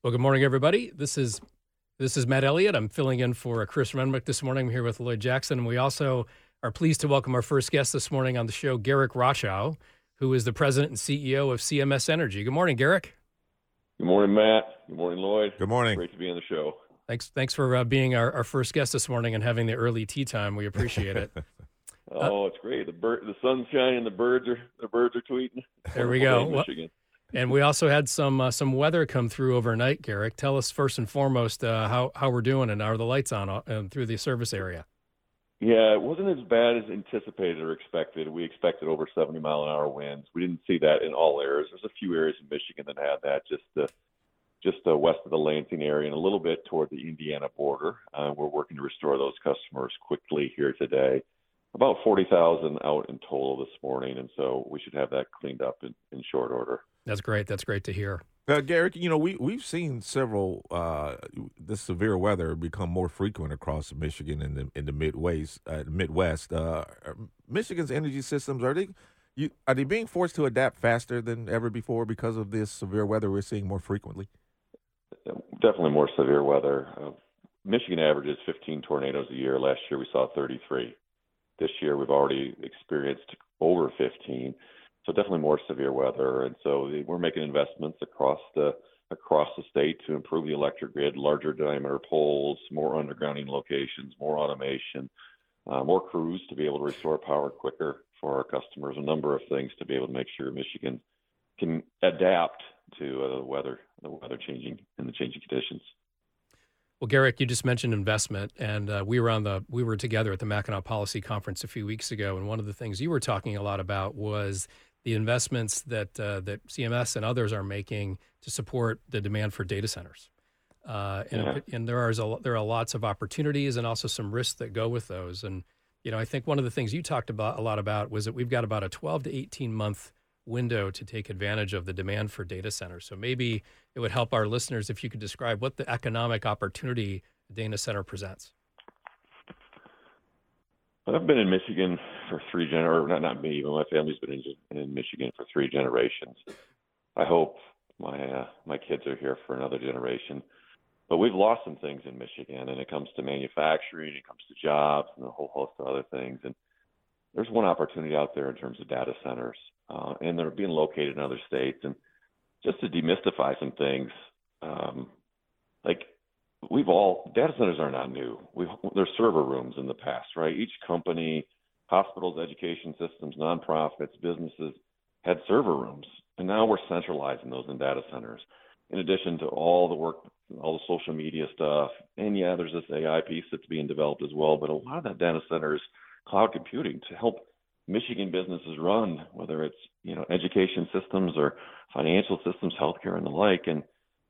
Well, good morning, everybody. This is Matt Elliott. I'm filling in for Chris Renwick this morning. I'm here with Lloyd Jackson. And we also are pleased to welcome our first guest this morning on the show, Garrick Rochow, who is the president and CEO of CMS Energy. Good morning, Garrick. Good morning, Matt. Good morning, Lloyd. Good morning. Great to be on the show. Thanks for being our first guest this morning and having the early tea time. We appreciate it. It's great. The sun's shining. The birds are tweeting. There we go. Michigan. And we also had some weather come through overnight, Garrick. Tell us first and foremost how we're doing, and are the lights on through the service area? Yeah, it wasn't as bad as anticipated or expected. We expected over 70-mile-an-hour winds. We didn't see that in all areas. There's a few areas in Michigan that had that, just west of the Lansing area and a little bit toward the Indiana border. We're working to restore those customers quickly here today. About 40,000 out in total this morning, and so we should have that cleaned up in short order. That's great. That's great to hear. Garrick, we've seen several this severe weather become more frequent across Michigan and in the Midwest. Michigan's energy systems, are they being forced to adapt faster than ever before because of this severe weather we're seeing more frequently? Definitely more severe weather. Michigan averages 15 tornadoes a year. Last year we saw 33. This year we've already experienced over 15. So definitely more severe weather, and so we're making investments across the state to improve the electric grid, larger diameter poles, more undergrounding locations, more automation, more crews to be able to restore power quicker for our customers. A number of things to be able to make sure Michigan can adapt to the weather changing and the changing conditions. Well, Garrick, you just mentioned investment, and we were together at the Mackinac Policy Conference a few weeks ago, and one of the things you were talking a lot about was the investments that CMS and others are making to support the demand for data centers. And there are lots of opportunities and also some risks that go with those. And, I think one of the things you talked about a lot about was that we've got about a 12 to 18 month window to take advantage of the demand for data centers. So maybe it would help our listeners if you could describe what the economic opportunity a data center presents. I've been in Michigan for three generations, not me, but my family's been in Michigan for 3 generations. I hope my kids are here for another generation. But we've lost some things in Michigan, and it comes to manufacturing, it comes to jobs, and a whole host of other things. And there's one opportunity out there in terms of data centers, and they're being located in other states. And just to demystify some things, data centers are not new. There's server rooms in the past, right? Each company, hospitals, education systems, nonprofits, businesses had server rooms, and now we're centralizing those in data centers. In addition to all the work, all the social media stuff, and there's this AI piece that's being developed as well. But a lot of that data center is cloud computing to help Michigan businesses run, whether it's education systems or financial systems, healthcare, and the like. And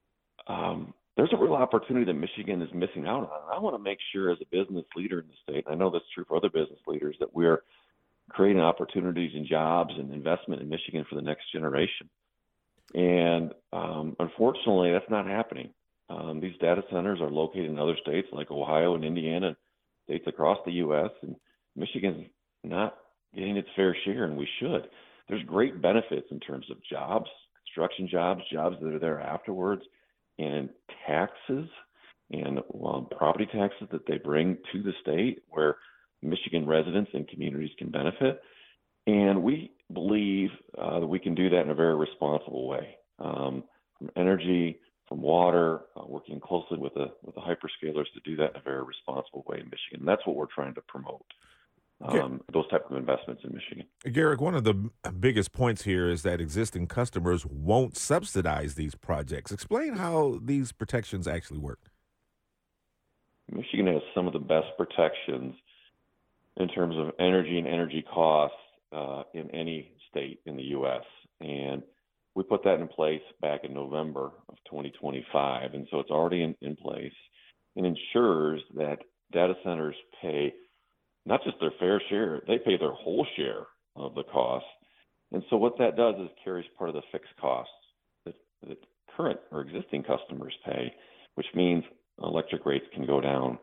there's a real opportunity that Michigan is missing out on. I want to make sure as a business leader in the state, and I know that's true for other business leaders, that we're creating opportunities and jobs and investment in Michigan for the next generation. And unfortunately, that's not happening. These data centers are located in other states like Ohio and Indiana, states across the U.S., and Michigan's not getting its fair share, and we should. There's great benefits in terms of jobs, construction jobs that are there afterwards, and taxes and property taxes that they bring to the state where Michigan residents and communities can benefit. And we believe that we can do that in a very responsible way, from energy, from water, working closely with the hyperscalers to do that in a very responsible way in Michigan. And that's what we're trying to promote. Those type of investments in Michigan. Garrick, one of the biggest points here is that existing customers won't subsidize these projects. Explain how these protections actually work. Michigan has some of the best protections in terms of energy and energy costs in any state in the U.S. And we put that in place back in November of 2025. And so it's already in place and ensures that data centers pay not just their fair share, they pay their whole share of the cost. And so what that does is carries part of the fixed costs that current or existing customers pay, which means electric rates can go down.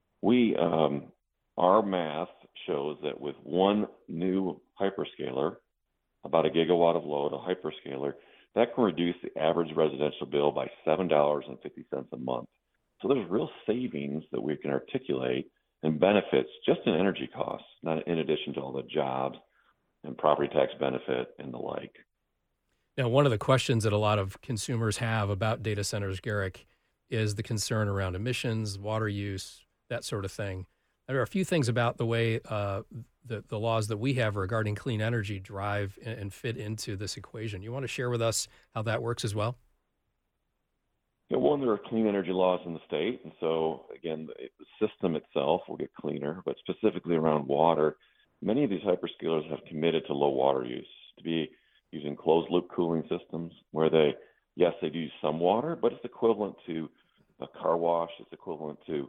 Our math shows that with one new hyperscaler, about a gigawatt of load, a hyperscaler, that can reduce the average residential bill by $7.50 a month. So there's real savings that we can articulate and benefits just in energy costs, not in addition to all the jobs and property tax benefit and the like. Now, one of the questions that a lot of consumers have about data centers, Garrick, is the concern around emissions, water use, that sort of thing. There are a few things about the way the laws that we have regarding clean energy drive and fit into this equation. You want to share with us how that works as well? Yeah, one, there are clean energy laws in the state, and so again, the system itself will get cleaner. But specifically around water, many of these hyperscalers have committed to low water use, to be using closed loop cooling systems where they do some water, but it's equivalent to a car wash. It's equivalent to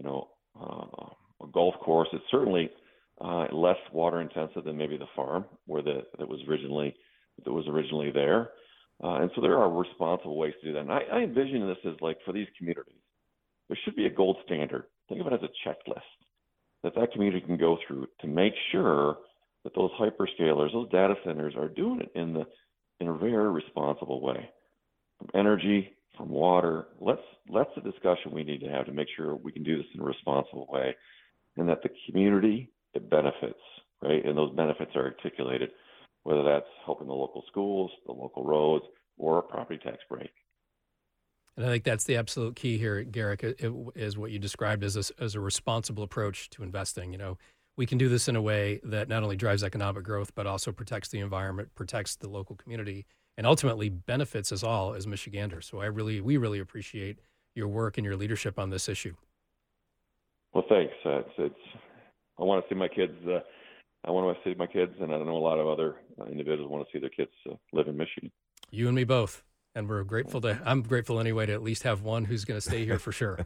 a golf course. It's certainly less water intensive than maybe the farm where that was originally there. And so there are responsible ways to do that. And I envision this as like for these communities, there should be a gold standard. Think of it as a checklist that community can go through to make sure that those hyperscalers, those data centers are doing it in a very responsible way. From energy, from water, that's the discussion we need to have to make sure we can do this in a responsible way and that the community, it benefits, right? And those benefits are articulated, whether that's helping the local schools, the local roads, or a property tax break. And I think that's the absolute key here, Garrick, is what you described as a responsible approach to investing. We can do this in a way that not only drives economic growth, but also protects the environment, protects the local community, and ultimately benefits us all as Michiganders. So we really appreciate your work and your leadership on this issue. Well, thanks. I want to see my kids. I want to see my kids, and I know a lot of other individuals want to see their kids live in Michigan. You and me both, and we're grateful I'm grateful anyway to at least have one who's going to stay here for sure.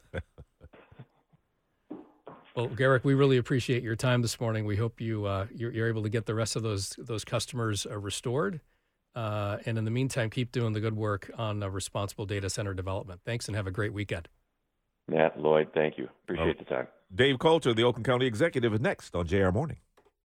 Well, Garrick, we really appreciate your time this morning. We hope you're able to get the rest of those customers restored. And in the meantime, keep doing the good work on responsible data center development. Thanks, and have a great weekend. Matt, Lloyd, thank you. Appreciate the time. Dave Coulter, the Oakland County Executive, is next on JR Morning.